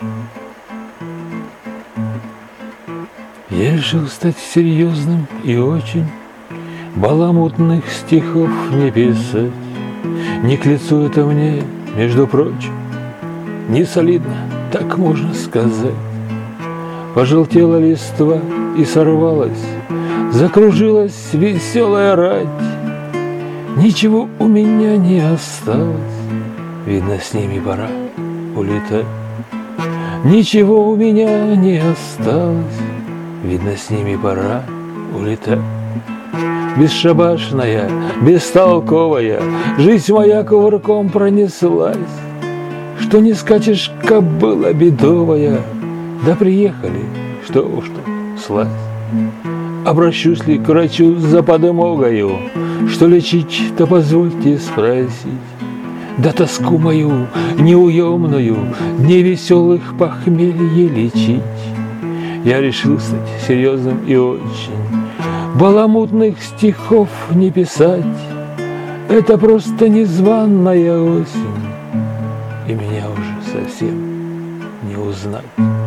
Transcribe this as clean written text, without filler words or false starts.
Я решил стать серьезным и очень, баламутных стихов не писать. Не к лицу это мне, между прочим, не солидно, так можно сказать. Пожелтела листва и сорвалась, закружилась веселая рать. Ничего у меня не осталось, видно, с ними пора улетать. Ничего у меня не осталось, видно, с ними пора улетать. Бесшабашная, бестолковая, жизнь моя кувырком пронеслась. Что не скачешь, кобыла бедовая, да приехали, что уж тут слазь. Обращусь ли к врачу за подмогою, что лечить, то позвольте спросить. Да тоску мою неуемную, дней веселых похмелье лечить. Я решил стать серьезным и очень, баламутных стихов не писать. Это просто незваная осень, и меня уже совсем не узнать.